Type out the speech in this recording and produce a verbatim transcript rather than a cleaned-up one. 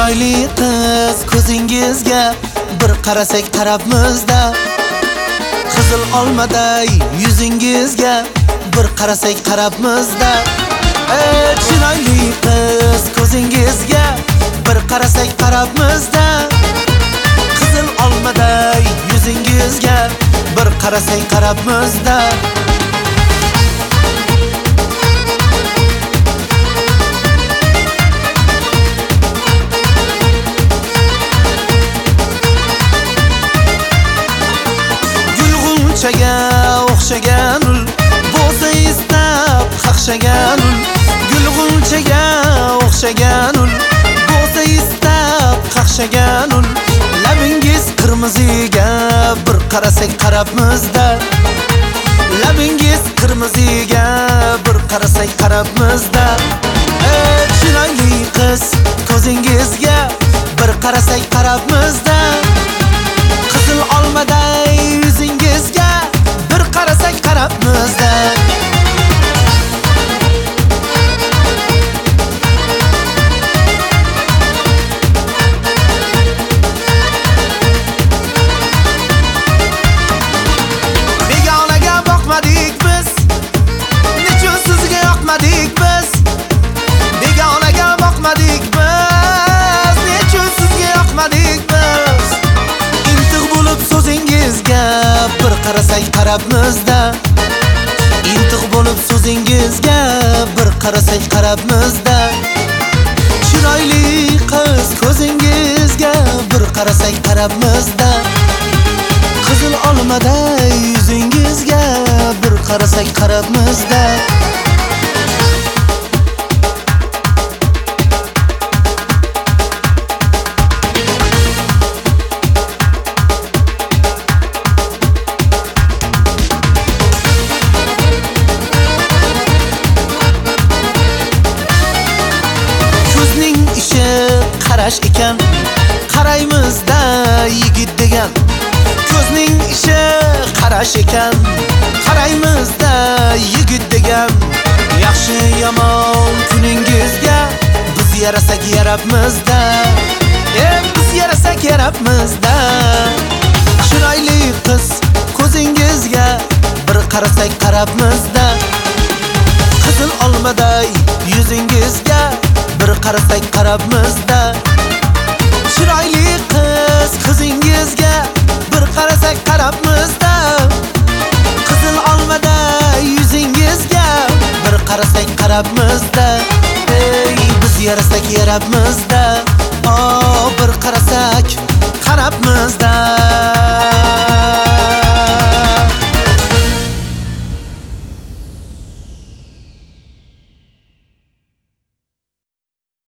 Chiroyli qiz ko'zingizga bir qarasak qarabmizda, qizil olmaday yuzingizga bir qarasak qarabmizda. Ey chiroyli qiz ko'zingizga bir qarasak qarabmizda, qizil olmaday yuzingizga bir qarasak qarabmizda. Gulg'unchaga o'xshagan ul bo'lsa istab qaqshagan ul, gulg'unchaga o'xshagan ul bo'lsa istab qaqshagan ul. Labingiz qirmiziga bir qarasak qarabmizda, labingiz qirmiziga bir qarasak qarabmizda. Ey chiroyli qiz ko'zingizga bir qarasak qarabmizda, qizil olmaday yuzingizga bir qarasak qarabmizda. Begonaga boqmadik biz, nechun sizga yoqmadik biz. Begonaga boqmadik biz, nechun sizga yoqmadik biz. Intiq bo'lib so'zingizga bir qarasak qarabmizda, intiq bo'lib so'zingizga bir qarasak qarabmizda. Chiroyli qiz ko'zingizga bir qarasak qarabmizda, qizil olmaday yuzingizga bir qarasak qarabmizda. Ko'zning ishi qarash ekan, qaraymizda yigit degan. Ko'zning ishi qarash ekan, qaraymizda yigit degan. Yaxshi yomon kuningizga biz yarasak yarabmizda, ey biz yarasak yarabmizda. Chiroyli qiz ko'zingizga bir qarasak qarabmizda, qizil olmaday yuzingizga bir qarasak qarabmizda. Chiroyli qiz qizingizga bir qarasak qarabmizda, qizil olmaday yuzingizga bir qarasak qarabmizda. Ey biz yarasak yarabmizda.